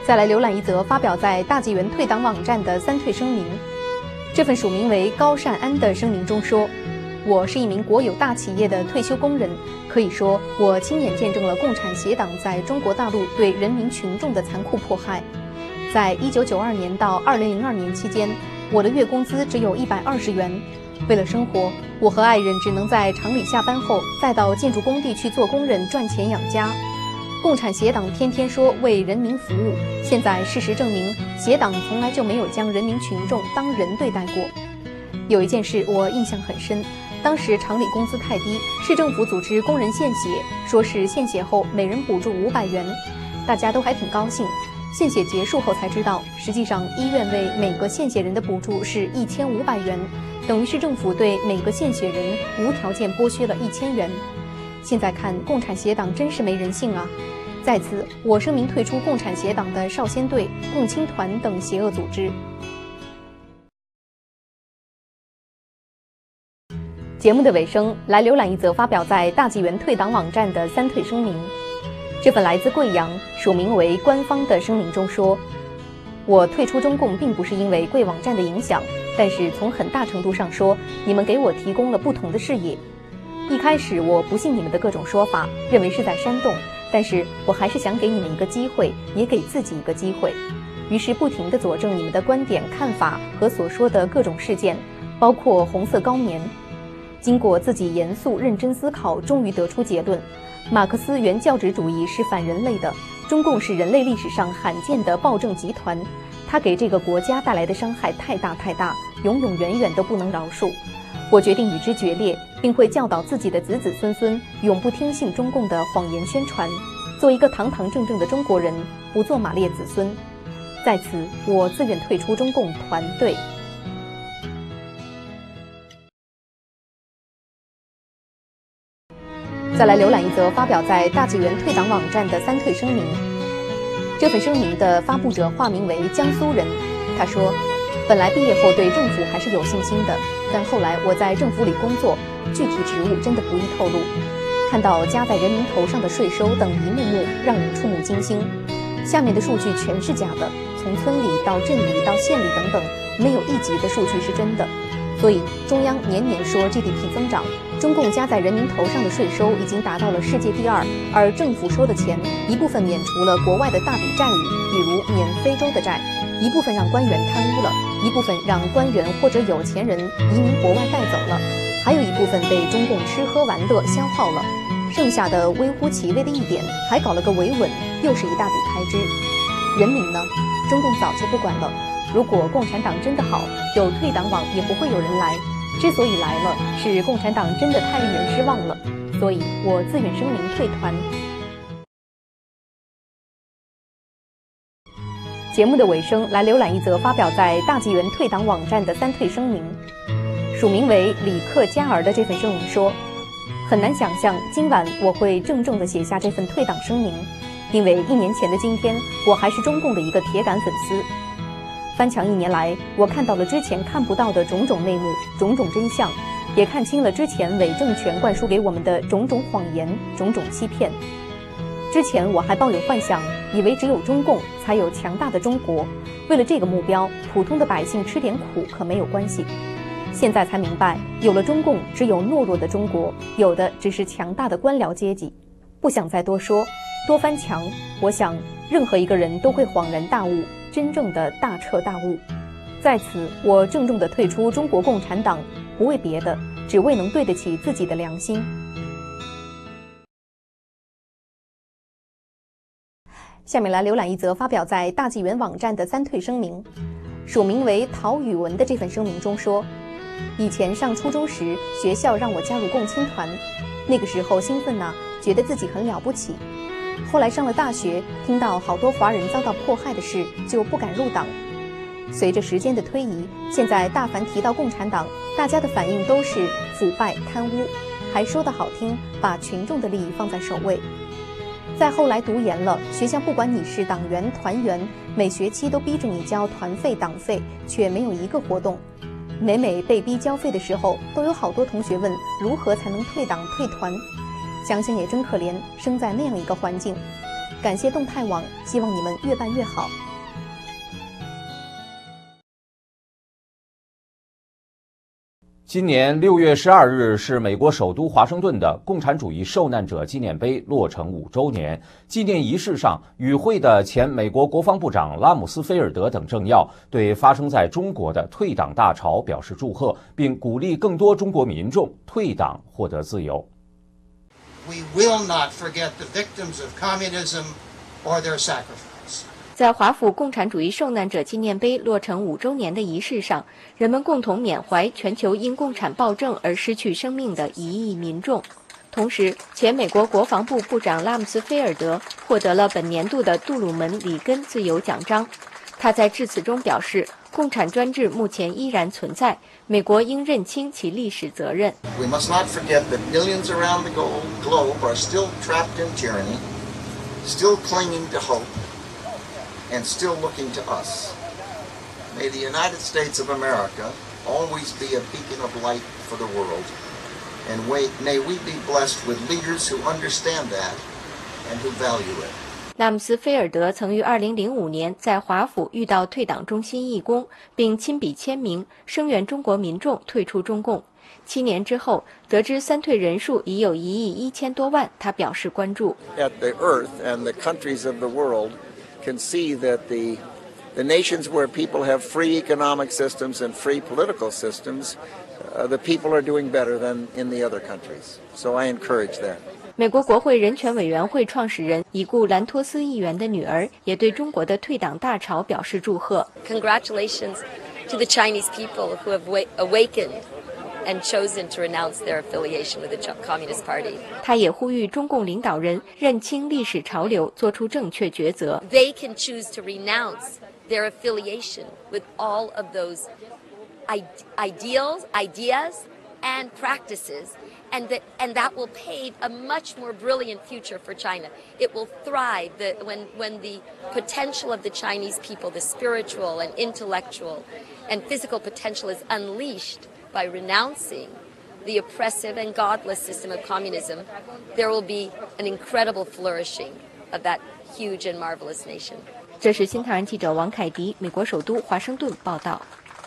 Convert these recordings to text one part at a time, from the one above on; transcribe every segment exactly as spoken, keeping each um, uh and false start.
再来浏览一则发表在大纪元退党网站的三退声明。这份署名为高善安的声明中说，我是一名国有大企业的退休工人，可以说我亲眼见证了共产协党在中国大陆对人民群众的残酷迫害。在一九九二年到二零零二年期间，我的月工资只有一百二十元。为了生活，我和爱人只能在厂里下班后再到建筑工地去做工人赚钱养家。共产协党天天说为人民服务，现在事实证明，协党从来就没有将人民群众当人对待过。有一件事我印象很深，当时厂里工资太低，市政府组织工人献血，说是献血后每人补助五百元，大家都还挺高兴。献血结束后才知道，实际上医院为每个献血人的补助是一千五百元，等于是政府对每个献血人无条件剥削了一千元。现在看，共产协党真是没人性啊！在此，我声明退出共产协党的少先队、共青团等邪恶组织。节目的尾声，来浏览一则发表在大纪元退党网站的三退声明。这份来自贵阳、署名为官方的声明中说，我退出中共并不是因为贵网站的影响，但是从很大程度上说，你们给我提供了不同的视野。一开始我不信你们的各种说法，认为是在煽动，但是我还是想给你们一个机会，也给自己一个机会，于是不停地佐证你们的观点、看法和所说的各种事件，包括红色高棉。经过自己严肃认真思考，终于得出结论：马克思原教旨主义是反人类的，中共是人类历史上罕见的暴政集团，它给这个国家带来的伤害太大太大，永永远远都不能饶恕。我决定与之决裂，并会教导自己的子子孙孙永不听信中共的谎言宣传，做一个堂堂正正的中国人，不做马列子孙。在此，我自愿退出中共团队。再来浏览一则发表在大纪元退党网站的三退声明。这份声明的发布者化名为江苏人，他说，本来毕业后对政府还是有信心的，但后来我在政府里工作，具体职务真的不宜透露。看到加在人民头上的税收等一幕幕，让人触目惊心。下面的数据全是假的，从村里到镇里到县里等等，没有一级的数据是真的。所以中央年年说 G D P 增长，中共加在人民头上的税收已经达到了世界第二，而政府收的钱一部分免除了国外的大笔债务，比如免非洲的债，一部分让官员贪污了，一部分让官员或者有钱人移民国外带走了，还有一部分被中共吃喝玩乐消耗了，剩下的微乎其微的一点还搞了个维稳，又是一大笔开支。人民呢，中共早就不管了。如果共产党真的好，有退党网也不会有人来。之所以来了，是共产党真的太令人失望了，所以我自愿声明退团。节目的尾声，来浏览一则发表在大纪元退党网站的三退声明。署名为李克加尔的这份声明说，很难想象今晚我会郑重地写下这份退党声明，因为一年前的今天，我还是中共的一个铁杆粉丝。翻墙一年来，我看到了之前看不到的种种内幕、种种真相，也看清了之前伪政权灌输给我们的种种谎言、种种欺骗。之前我还抱有幻想，以为只有中共才有强大的中国，为了这个目标，普通的百姓吃点苦可没有关系。现在才明白，有了中共，只有懦弱的中国，有的只是强大的官僚阶级。不想再多说，多翻墙，我想任何一个人都会恍然大悟，真正的大彻大悟。在此，我郑重地退出中国共产党，不为别的，只为能对得起自己的良心。下面来浏览一则发表在大纪元网站的三退声明。署名为陶宇文的这份声明中说，以前上初中时，学校让我加入共青团，那个时候兴奋呐，觉得自己很了不起。后来上了大学，听到好多华人遭到迫害的事，就不敢入党。随着时间的推移，现在大凡提到共产党，大家的反应都是腐败贪污，还说得好听，把群众的利益放在首位。再后来读研了，学校不管你是党员团员，每学期都逼着你交团费党费，却没有一个活动。每每被逼交费的时候，都有好多同学问如何才能退党退团。想想也真可怜，生在那样一个环境。 感谢动态网，希望你们越办越好。 今年六月十二日是美国首都华盛顿的共产主义受难者纪念碑落成五周年。纪念仪式上，与会的前美国国防部长拉姆斯菲尔德等政要对发生在中国的退党大潮表示祝贺，并鼓励更多中国民众退党获得自由。 We will not forget the victims of communism or their sacrifice. 在华府共产主义受难者纪念碑落成五周年的仪式上，人们共同缅怀全球因共产暴政而失去生命的一亿民众。同时，前美国国防部部长拉姆斯菲尔德获得了本年度的杜鲁门里根自由奖章。他在致辞中表示，共产专制目前依然存在，美国应认清其历史责任。 We must not forget that millions around the globe are still trapped in tyranny, still clinging to hope.And still looking to us. May the United States of America always be a beacon of light for the world, and may we be blessed with leaders who understand that and who value it. 拉姆斯菲尔德曾于二零零五年在华府遇到退党中心义工，并亲笔签名声援中国民众退出中共。七年之后，得知三退人数已有一亿一千多万，他表示关注。 At the earth and the countries of the world.Can see that the the nations where people have free economic systems and free political systems, uh, the people are doing better than in the other countries. So I encourage that. 美国国会人权委员会创始人已故兰托斯议员的女儿也对中国的退党大潮表示祝贺。 Congratulations to the Chinese people who have awakened.And chosen to renounce their affiliation with the Communist Party. 他也呼吁中共领导人认清历史潮流，做出正确抉择。 They can choose to renounce their affiliation with all of those ideals, ideas, and practices, and that and that will pave a much more brilliant future for China. It will thrive the, when when the potential of the Chinese people, the spiritual and intellectual and physical potential is unleashed.By renouncing the oppressive and godless system of communism, there will be an incredible flourishing of that huge and marvelous nation. 这是新唐人记者王凯迪，美国首都华盛顿报道。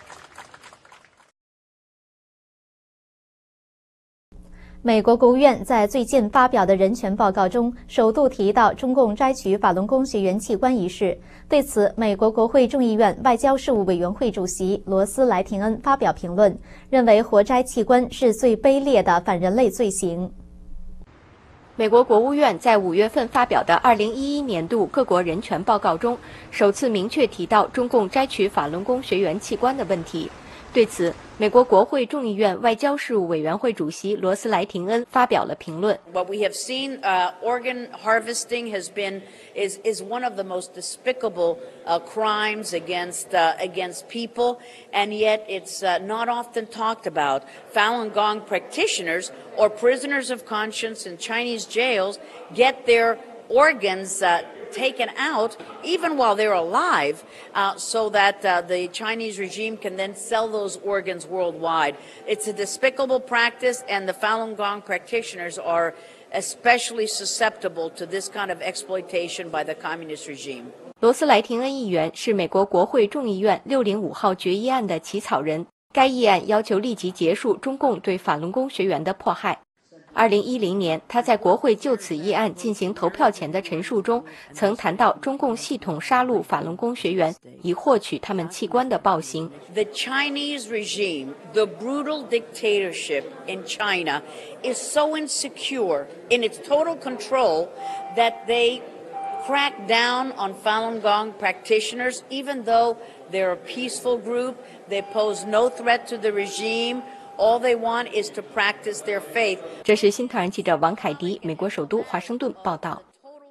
美国国务院在最近发表的人权报告中，首度提到中共摘取法轮功学员器官一事。对此，美国国会众议院外交事务委员会主席罗斯莱廷恩发表评论，认为活摘器官是最卑劣的反人类罪行。美国国务院在五月份发表的二零一一年度各国人权报告中，首次明确提到中共摘取法轮功学员器官的问题。对此，美国国会众议院外交事务委员会主席罗斯莱廷恩发表了评论。 What we have seen, uh, organ harvesting has been is is one of the most despicable uh, crimes against uh, against people, and yet it's uh, not often talked about. Falun Gong practitioners or prisoners of conscience in Chinese jails get their organs uh,taken out even while they're alive uh, so that uh, the Chinese regime can then sell those organs worldwide. It's a despicable practice, and the Falun Gong practitioners are especially susceptible to this kind of exploitation by the communist regime. 罗斯莱廷恩议员是美国国会众议院六零五号决议案的起草人，该议案要求立即结束中共对法轮功学员的迫害。二零一零年，他在国会就此议案进行投票前的陈述中，曾谈到中共系统杀戮法轮功学员，以获取他们器官的暴行。 The Chinese regime, the brutal dictatorship in China, is so insecure in its total control that they crack down on Falun Gong practitioners, even though they're a peaceful group, they pose no threat to the regime.All they want is to practice their faith. 这是新唐人记者王凯迪，美国首都华盛顿报道。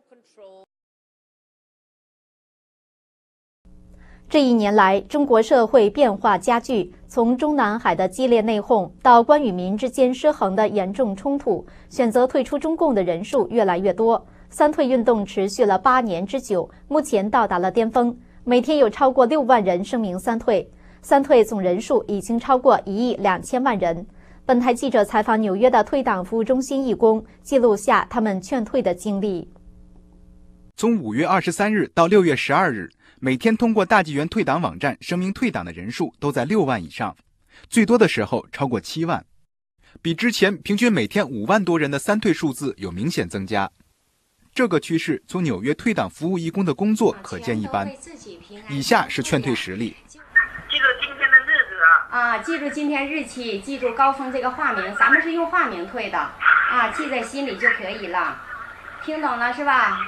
这一年来，中国社会变化加剧，从中南海的激烈内讧到官与民之间失衡的严重冲突，选择退出中共的人数越来越多。三退运动持续了八年之久，目前到达了巅峰，每天有超过六万人声明三退。三退总人数已经超过一亿两千万人。本台记者采访纽约的退党服务中心义工，记录下他们劝退的经历。 从五月二十三日到六月十二日，每天通过大纪元退党网站声明退党的人数都在六万以上，最多的时候超过七万，比之前平均每天五万多人的三退数字有明显增加。这个趋势从纽约退党服务义工的工作可见一斑。以下是劝退实例。 记住今天的日子啊！ 啊，记住今天日期，记住高峰这个化名，咱们是用化名退的啊，记在心里就可以了。听懂了是吧？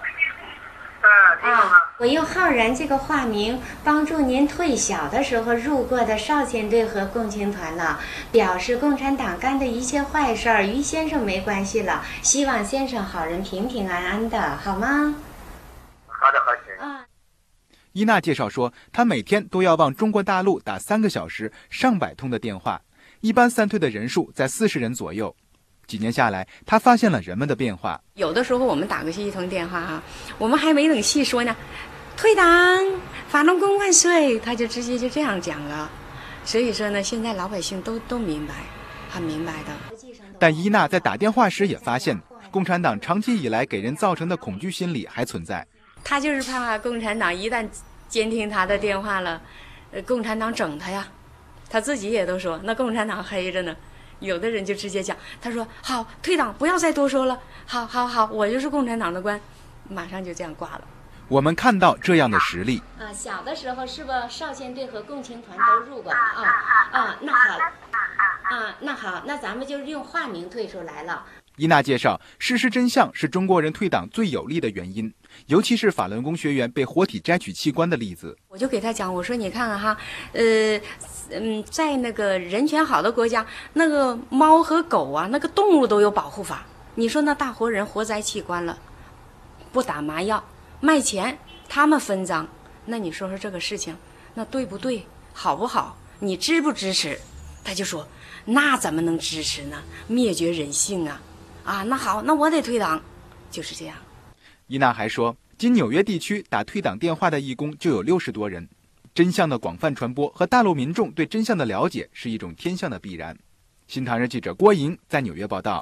啊，我用浩然这个化名帮助您退小的时候入过的少先队和共青团了，表示共产党干的一切坏事儿与先生没关系了，希望先生好人平平安安的，好吗？ 好的，好的。 啊。 伊娜介绍说，她每天都要往中国大陆打三个小时、上百通的电话，一般三退的人数在四十人左右。几年下来，他发现了人们的变化。 有的时候我们打过去一通电话哈，我们还没等细说呢，退党，法轮功万岁，他就直接就这样讲了。所以说呢，现在老百姓都都明白，很明白的。 但伊娜在打电话时也发现，共产党长期以来给人造成的恐惧心理还存在。 他就是怕共产党一旦监听他的电话了，呃，共产党整他呀。他自己也都说，那共产党黑着呢。有的人就直接讲，他说好退党，不要再多说了，好好好，我就是共产党的官，马上就这样挂了。 我们看到这样的实例啊，小的时候是不是少先队和共青团都入过啊啊？那好啊，那好，那咱们就用化名退出来了。 伊娜介绍，事实真相是中国人退党最有力的原因，尤其是法轮功学员被活体摘取器官的例子。 我就给他讲，我说你看看哈，呃，嗯，在那个人权好的国家，那个猫和狗啊，那个动物都有保护法。你说那大活人活摘器官了，不打麻药，卖钱，他们分赃，那你说说这个事情，那对不对？好不好？你支不支持？他就说，那怎么能支持呢？灭绝人性啊！啊，那好，那我得退党，就是这样。 伊娜还说，仅纽约地区打退党电话的义工就有六十多人。真相的广泛传播和大陆民众对真相的了解是一种天象的必然。新唐人记者郭莹在纽约报道。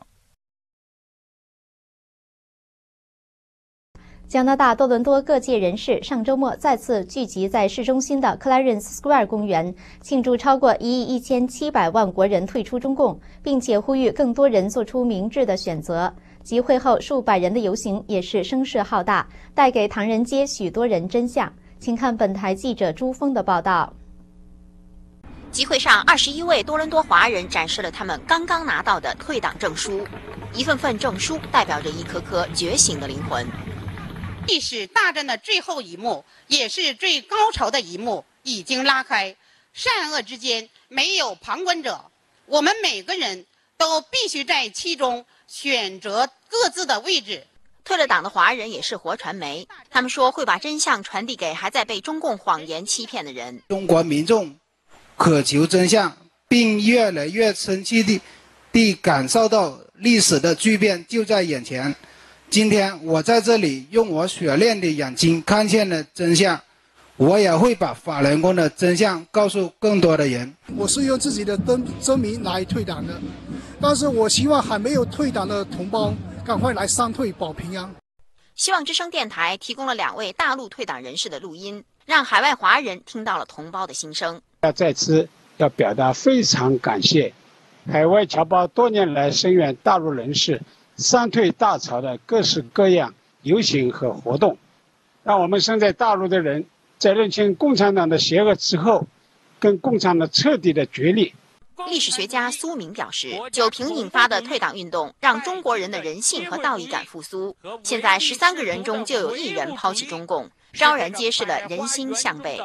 加拿大多伦多各界人士上周末再次聚集在市中心的 Clarence Square 公园，庆祝超过一亿一千七百万国人退出中共，并且呼吁更多人做出明智的选择。集会后，数百人的游行也是声势浩大，带给唐人街许多人真相。请看本台记者朱峰的报道。 集会上，二十一位多伦多华人展示了他们刚刚拿到的退党证书，一份份证书代表着一颗颗觉醒的灵魂。 历史大战的最后一幕，也是最高潮的一幕已经拉开，善恶之间没有旁观者，我们每个人都必须在其中选择各自的位置。 退了党的华人也是活传媒，他们说会把真相传递给还在被中共谎言欺骗的人。 中国民众渴求真相，并越来越深切地地感受到历史的巨变就在眼前。今天我在这里用我雪亮的眼睛看见了真相，我也会把法轮功的真相告诉更多的人。 我是用自己的真真名来退党的，但是我希望还没有退党的同胞赶快来三退保平安。 希望之声电台提供了两位大陆退党人士的录音，让海外华人听到了同胞的心声。 要在此要表达非常感谢海外侨胞多年来声援大陆人士三退大潮的各式各样游行和活动，让我们身在大陆的人在认清共产党的邪恶之后，跟共产党彻底的决裂。 历史学家苏明表示，九平引发的退党运动让中国人的人性和道义感复苏，现在十三个人中就有一人抛弃中共，昭然揭示了人心向背。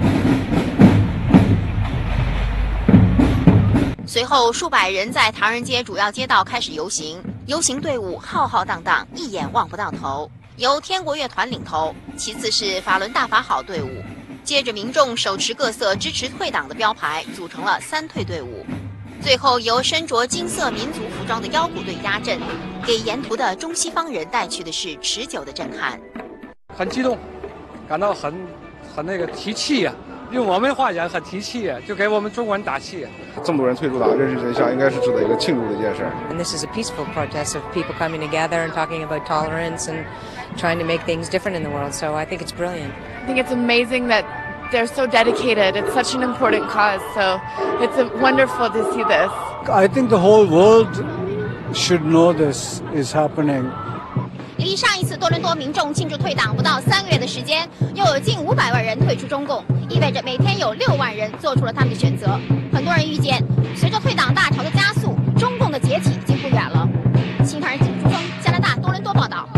随后，数百人在唐人街主要街道开始游行，游行队伍浩浩荡荡，一眼望不到头。由天国乐团领头，其次是法轮大法好队伍，接着民众手持各色支持退党的标牌，组成了三退队伍。最后由身着金色民族服装的腰鼓队压阵，给沿途的中西方人带去的是持久的震撼。 很激动，感到很很那个提气呀、啊。用我们话讲很提气啊，就给我们中国人打气。 这么多人退出党，认识真相，应该是值得一个庆祝的一件事。 And this is a peaceful protest of people coming together and talking about tolerance and trying to make things different in the world. So I think it's brilliant. I think it's amazing that they're so dedicated. It's such an important cause. So it's wonderful to see this. I think the whole world should know this is happening. 离上一次多伦多民众庆祝退党不到三个月的时间，又有近五百万人退出中共，意味着每天有六万人做出了他们的选择。很多人预见，随着退党大潮的加速，中共的解体已经不远了。新唐人景珠峰，加拿大多伦多报道。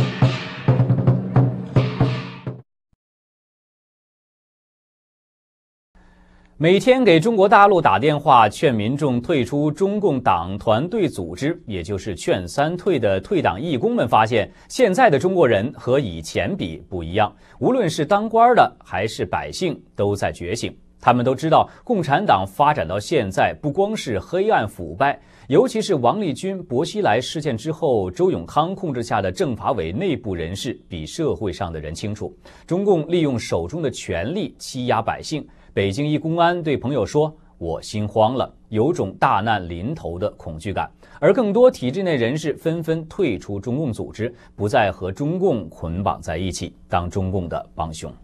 每天给中国大陆打电话劝民众退出中共党团队组织，也就是劝三退的退党义工们发现，现在的中国人和以前比不一样，无论是当官的还是百姓都在觉醒。他们都知道，共产党发展到现在，不光是黑暗腐败，尤其是王立军、薄熙来事件之后，周永康控制下的政法委内部人士比社会上的人清楚，中共利用手中的权力欺压百姓。北京一公安对朋友说：“我心慌了，有种大难临头的恐惧感。”而更多体制内人士纷纷退出中共组织，不再和中共捆绑在一起，当中共的帮凶。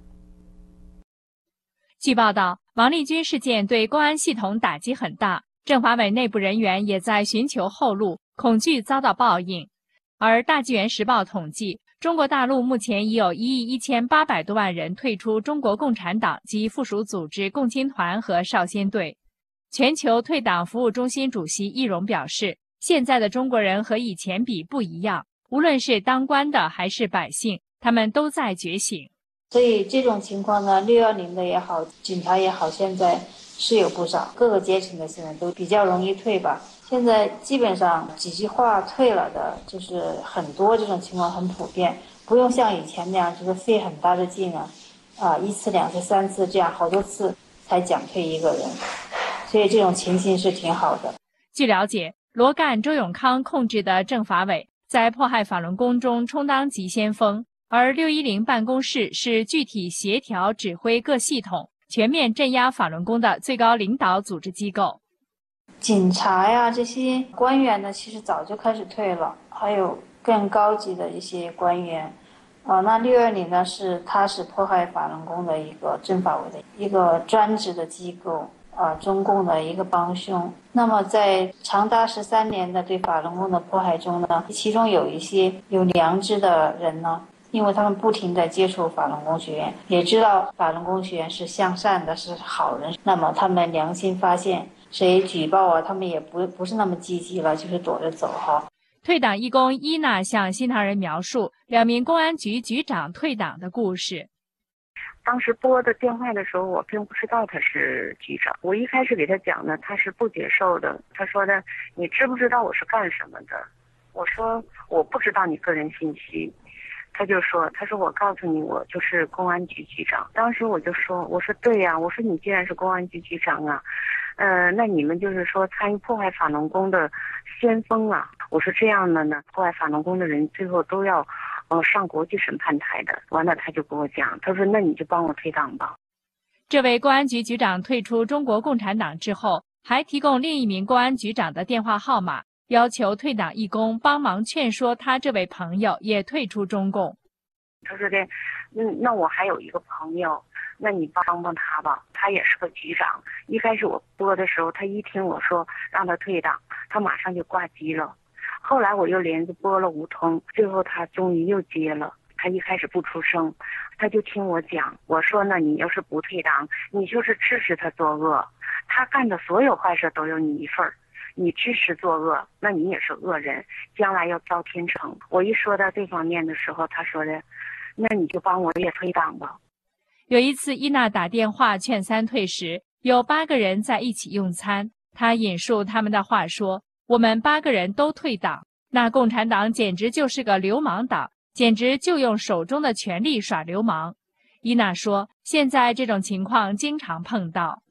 据报道，王立军事件对公安系统打击很大，政法委内部人员也在寻求后路，恐惧遭到报应。而大纪元时报统计，中国大陆目前已有一亿一千八百多万人退出中国共产党及附属组织共青团和少先队。全球退党服务中心主席易荣表示，现在的中国人和以前比不一样，无论是当官的还是百姓，他们都在觉醒。 所以这种情况呢，六幺零的也好，警察也好，现在是有不少，各个阶层的现在都比较容易退吧。现在基本上几句话退了的，就是很多，这种情况很普遍，不用像以前那样就是费很大的劲啊，啊一次两次三次这样好多次才讲退一个人，所以这种情形是挺好的。 据了解，罗干、周永康控制的政法委在迫害法轮功中充当急先锋，而六一零办公室是具体协调指挥各系统，全面镇压法轮功的最高领导组织机构。 警察呀，这些官员呢，其实早就开始退了，还有更高级的一些官员。啊，那六二零呢，是它是迫害法轮功的一个政法委的一个专职的机构，啊，中共的一个帮凶。那么在长达十三年的对法轮功的迫害中呢，其中有一些有良知的人呢，因为他们不停地接触法轮功学员，也知道法轮功学员是向善的，是好人，那么他们良心发现，谁举报啊，他们也不不是那么积极了，就是躲着走哈。 退党义工伊娜向新唐人描述两名公安局局长退党的故事。 当时拨的电话的时候，我并不知道他是局长。我一开始给他讲呢，他是不接受的。他说的：“你知不知道我是干什么的？”我说：“我不知道你个人信息。”他就说：“他说我告诉你，我就是公安局局长。”当时我就说：“我说对呀，我说你既然是公安局局长啊，呃，那你们就是说参与迫害法轮功的先锋啊。”我说这样的呢，迫害法轮功的人最后都要，呃，上国际审判台的。完了，他就跟我讲，他说那你就帮我退党吧。 这位公安局局长退出中国共产党之后，还提供另一名公安局长的电话号码，要求退党义工帮忙劝说他这位朋友也退出中共。 他说的，嗯，那我还有一个朋友，那你帮帮他吧，他也是个局长。一开始我拨的时候，他一听我说让他退党，他马上就挂机了。后来我又连着拨了无通，最后他终于又接了。他一开始不出声，他就听我讲，我说呢，你要是不退党，你就是支持他作恶，他干的所有坏事都有你一份儿。你支持作恶，那你也是恶人，将来要遭天惩。我一说到这方面的时候，他说的，那你就帮我也退党吧。 有一次，伊娜打电话劝三退时，有八个人在一起用餐。她引述他们的话说：“我们八个人都退党，那共产党简直就是个流氓党，简直就用手中的权力耍流氓。”伊娜说：“现在这种情况经常碰到。”